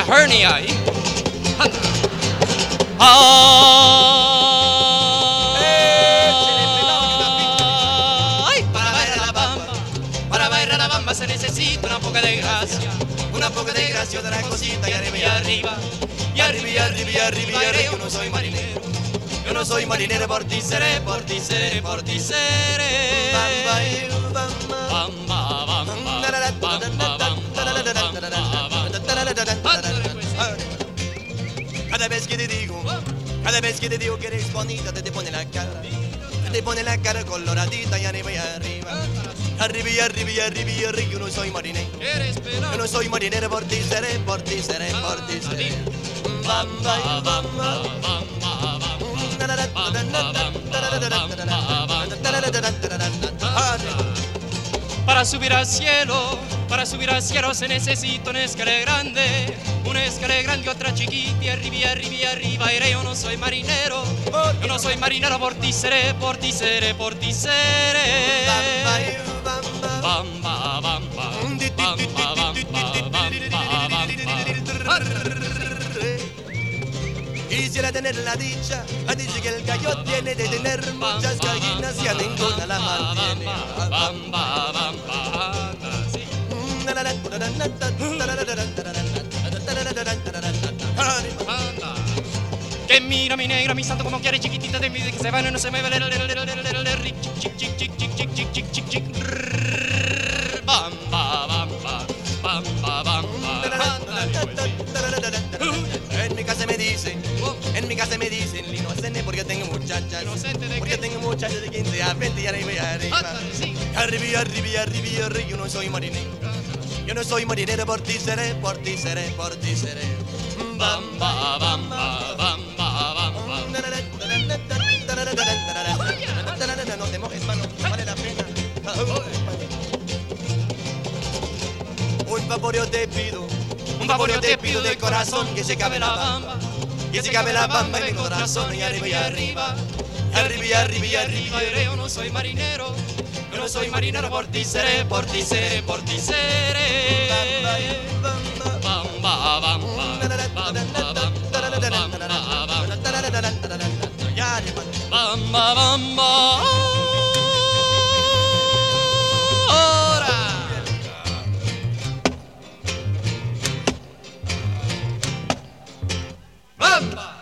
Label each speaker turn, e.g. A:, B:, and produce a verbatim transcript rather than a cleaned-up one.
A: hernia. ¿eh? Ay, para bailar la bamba, para bailar la bamba se necesita una poca de gracia, una poca de gracia, otra cosita y arriba y arriba, y arriba y arriba y arriba y arriba. Yo no soy marinero, yo no soy marinero, por ti seré, por ti seré, por ti seré. Bamba y bamba, bamba, bamba, cada vez que te digo, cada vez que te digo que eres bonita, te, te pone la cara, te, te pone la cara coloradita y arriba y arriba, arriba y arriba y arriba y arriba. Yo no soy marinero, yo no soy marinero, por ti seré, por ti seré, por ti seré. Bamba y bamba, para subir al cielo, para subir al cielo se necesita una escalera grande, una escalera grande, otra chiquita y arriba y arriba y arriba iré. Yo no soy marinero, yo no soy marinero, por ti seré, por ti seré, por ti seré. Bamba, bamba, bamba, bamba, quisiera tener la dicha, la dicha que el gallo tiene de tener muchas gallinas y a ninguna la mantiene. Bamba, bamba, sí. Que mira mi negra, mi santo, como quiere chiquitita de mí, de que se van y no se mueve. Chic, chic, chic, chic, chic, chic, chic, chic, chic. Bamba, bamba, bamba, bamba. En mi casa me dicen, en mi casa me dicen inocente porque tengo muchachas, porque tengo muchachas de quince a veinte y arriba y arriba, arriba y arriba y arriba y arriba. Yo no soy marinero, yo no soy marinero, por ti seré, por ti seré, por ti seré. Bamba, bamba, bamba, bamba. No te mojes, mano, vale la pena. Un favor yo te pido, un favor yo te pido de corazón, que se cabe la bamba, que se cabe la bamba en mi corazón y arriba y arriba, y arriba y arriba y arriba. Yo no soy marinero, yo no soy marinero, por ti seré, por ti seré, por ti seré. Bamba, bamba, bamba, bamba. Bamba.